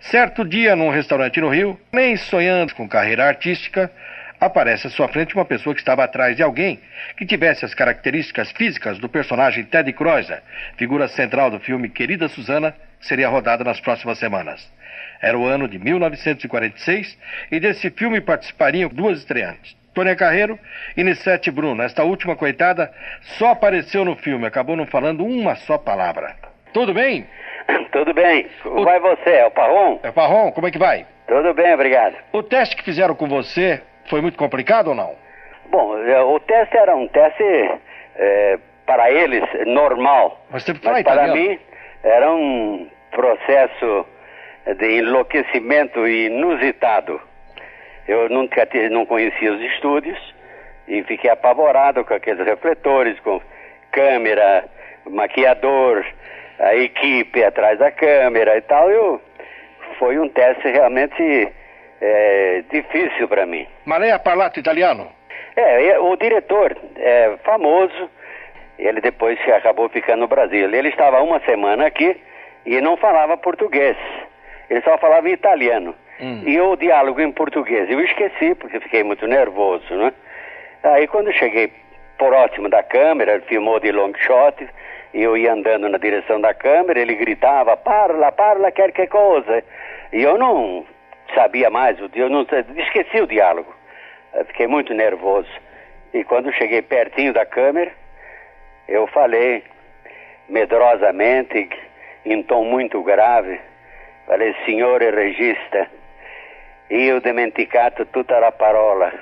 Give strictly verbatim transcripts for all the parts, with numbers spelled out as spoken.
Certo dia, num restaurante no Rio, nem sonhando com carreira artística, aparece à sua frente uma pessoa que estava atrás de alguém que tivesse as características físicas do personagem Ted Kreuser, figura central do filme Querida Suzana, que seria rodado nas próximas semanas. Era o ano de mil novecentos e quarenta e seis e desse filme participariam duas estreantes, Tônia Carreiro e Nissete Bruno. Esta última, coitada, só apareceu no filme, acabou não falando uma só palavra. Tudo bem? Tudo bem. Como o... vai você? É o Parrom? É o Parrom, como é que vai? Tudo bem, obrigado. O teste que fizeram com você foi muito complicado ou não? Bom, o teste era um teste, é, para eles, normal. Mas, teve que falar Mas para italiano. mim era um processo de enlouquecimento inusitado. Eu nunca tive, não conhecia os estúdios e fiquei apavorado com aqueles refletores, com câmera, maquiador, a equipe atrás da câmera e tal. Eu, foi um teste realmente é, difícil para mim. Ma lei ha parlato italiano? É, o diretor é famoso, ele depois acabou ficando no Brasil. Ele estava uma semana aqui e não falava português, ele só falava italiano. Hum. E o diálogo em português eu esqueci, porque fiquei muito nervoso, né? Aí quando cheguei próximo da câmera, ele filmou de long shot, e eu ia andando na direção da câmera, ele gritava, parla, parla, quer que coisa. E eu não sabia mais, eu não, esqueci o diálogo. Eu fiquei muito nervoso. E quando cheguei pertinho da câmera, eu falei medrosamente, em tom muito grave, falei, signore regista, io ho dimenticato tutta la parola.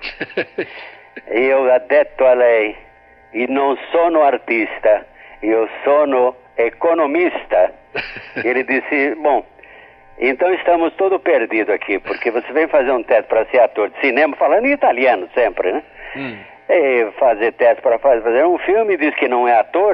Io ho detto a lei, e non sono artista, io sono economista. Ele disse, bom, então estamos todos perdidos aqui, porque você vem fazer um teste para ser ator de cinema, falando em italiano sempre, né? Hum. E fazer teste para fazer um filme, diz que não é ator,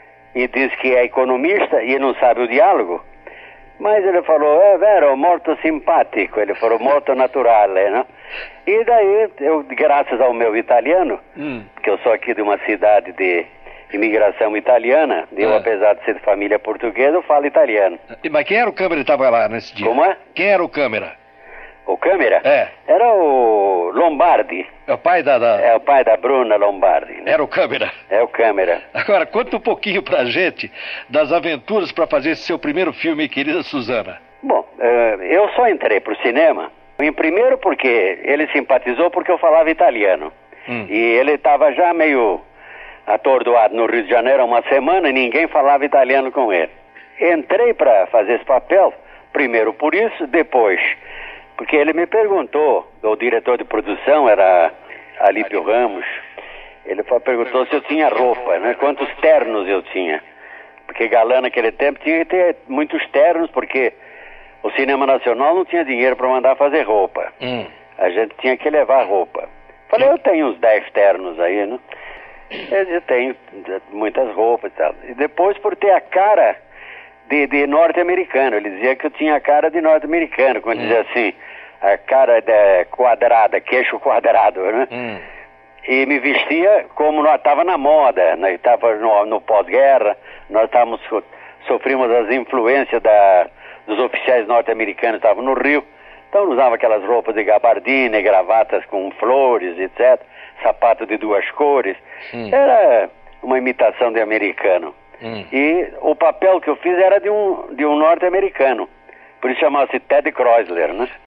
e diz que é economista, e não sabe o diálogo. Mas ele falou, é vero, molto simpático, ele falou, molto naturale, né? E daí, eu, graças ao meu italiano, hum. que eu sou aqui de uma cidade de imigração italiana, eu, é. apesar de ser de família portuguesa, eu falo italiano. Mas quem era o câmera que estava lá nesse dia? Como é? Quem era o câmera? O câmera? É. Era o Lombardi. É o pai da... da... É o pai da Bruna Lombardi. Né? Era o câmera. É o câmera. Agora, conta um pouquinho pra gente das aventuras para fazer esse seu primeiro filme, Querida Suzana. Bom, eu só entrei pro cinema, em primeiro porque ele simpatizou porque eu falava italiano. Hum. E ele estava já meio atordoado no Rio de Janeiro há uma semana e ninguém falava italiano com ele. Entrei para fazer esse papel, primeiro por isso, depois... Porque ele me perguntou, o diretor de produção era Alípio Ramos, ele perguntou se eu tinha roupa, né? Quantos ternos eu tinha. Porque galã naquele tempo tinha que ter muitos ternos, porque o cinema nacional não tinha dinheiro para mandar fazer roupa. Hum. A gente tinha que levar roupa. Falei, eu tenho uns dez ternos aí, né? Eu tenho muitas roupas e tal. E depois por ter a cara... de, de norte-americano, ele dizia que eu tinha a cara de norte-americano, quando hum. dizia assim, a cara de quadrada, queixo quadrado, né? Hum. E me vestia como nós estava na moda, nós estava no, no pós-guerra, nós estávamos, sofrimos as influências da, dos oficiais norte-americanos, estavam no Rio, então usava aquelas roupas de gabardina, gravatas com flores, etcétera, sapato de duas cores, hum. era uma imitação de americano. Hum. E o papel que eu fiz era de um, de um norte-americano. Por isso chamava-se Ted Kreuser, né?